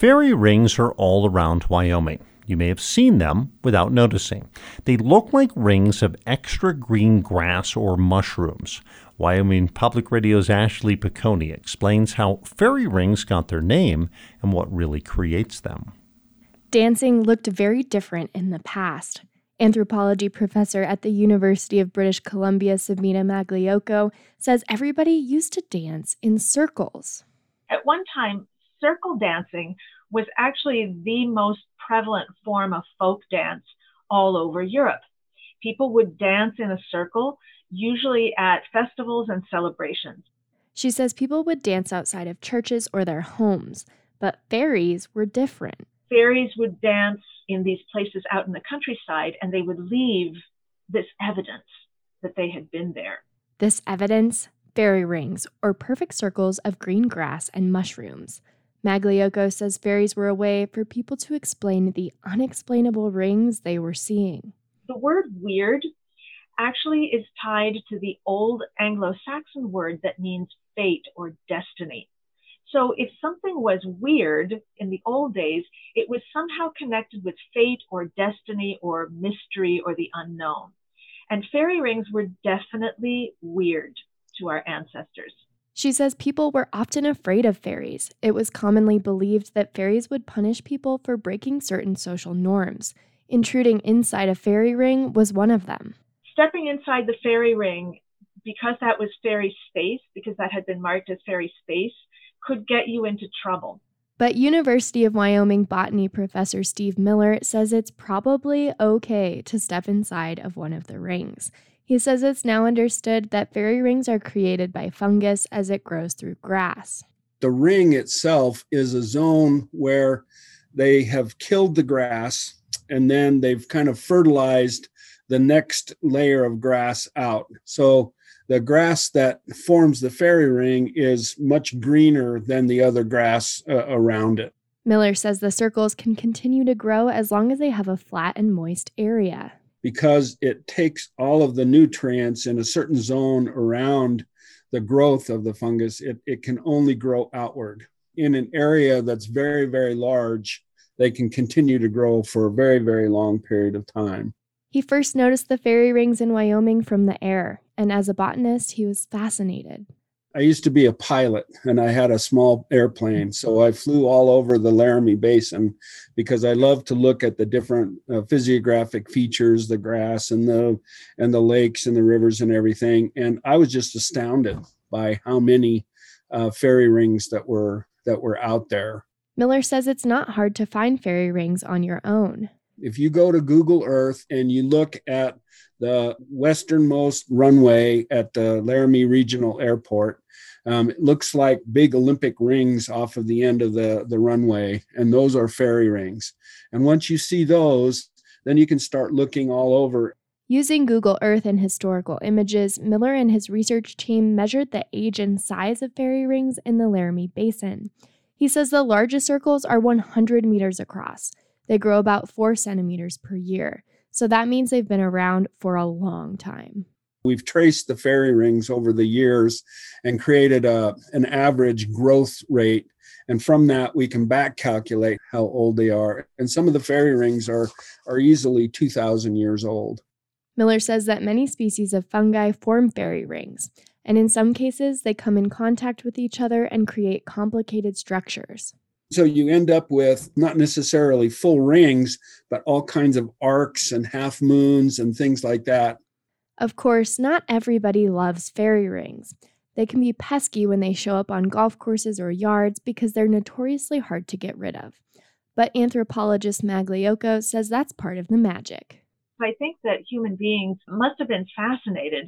Fairy rings are all around Wyoming. You may have seen them without noticing. They look like rings of extra green grass or mushrooms. Wyoming Public Radio's Ashley Piccone explains how fairy rings got their name and what really creates them. Dancing looked very different in the past. Anthropology professor at the University of British Columbia, Sabina Magliocco, says everybody used to dance in circles. At one time, circle dancing was actually the most prevalent form of folk dance all over Europe. People would dance in a circle, usually at festivals and celebrations. She says people would dance outside of churches or their homes, but fairies were different. Fairies would dance in these places out in the countryside, and they would leave this evidence that they had been there. This evidence? Fairy rings, or perfect circles of green grass and mushrooms. Magliocco says fairies were a way for people to explain the unexplainable rings they were seeing. The word weird actually is tied to the old Anglo-Saxon word that means fate or destiny. So if something was weird in the old days, it was somehow connected with fate or destiny or mystery or the unknown. And fairy rings were definitely weird to our ancestors. She says people were often afraid of fairies. It was commonly believed that fairies would punish people for breaking certain social norms. Intruding inside a fairy ring was one of them. Stepping inside the fairy ring, because that was fairy space, because that had been marked as fairy space, could get you into trouble. But University of Wyoming botany professor Steve Miller says it's probably okay to step inside of one of the rings. He says it's now understood that fairy rings are created by fungus as it grows through grass. The ring itself is a zone where they have killed the grass and then they've kind of fertilized the next layer of grass out. So the grass that forms the fairy ring is much greener than the other grass around it. Miller says the circles can continue to grow as long as they have a flat and moist area. Because it takes all of the nutrients in a certain zone around the growth of the fungus, it can only grow outward. In an area that's very, very large, they can continue to grow for a very, very long period of time. He first noticed the fairy rings in Wyoming from the air, and as a botanist, he was fascinated. I used to be a pilot, and I had a small airplane, so I flew all over the Laramie Basin because I love to look at the different physiographic features, the grass and the lakes and the rivers and everything. And I was just astounded by how many fairy rings that were out there. Miller says it's not hard to find fairy rings on your own. If you go to Google Earth and you look at the westernmost runway at the Laramie Regional Airport, it looks like big Olympic rings off of the end of the runway, and those are fairy rings. And once you see those, then you can start looking all over. Using Google Earth and historical images, Miller and his research team measured the age and size of fairy rings in the Laramie Basin. He says the largest circles are 100 meters across. They grow about 4 centimeters per year, so that means they've been around for a long time. We've traced the fairy rings over the years and created an average growth rate, and from that we can back calculate how old they are. And some of the fairy rings are easily 2,000 years old. Miller says that many species of fungi form fairy rings, and in some cases they come in contact with each other and create complicated structures. So you end up with not necessarily full rings, but all kinds of arcs and half moons and things like that. Of course, not everybody loves fairy rings. They can be pesky when they show up on golf courses or yards because they're notoriously hard to get rid of. But anthropologist Magliocco says that's part of the magic. I think that human beings must have been fascinated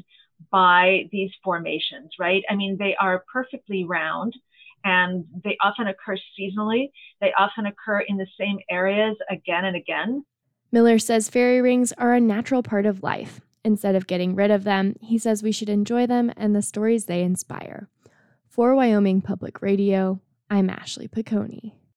by these formations, right? I mean, they are perfectly round. And they often occur seasonally. They often occur in the same areas again and again. Miller says fairy rings are a natural part of life. Instead of getting rid of them, he says we should enjoy them and the stories they inspire. For Wyoming Public Radio, I'm Ashley Piccone.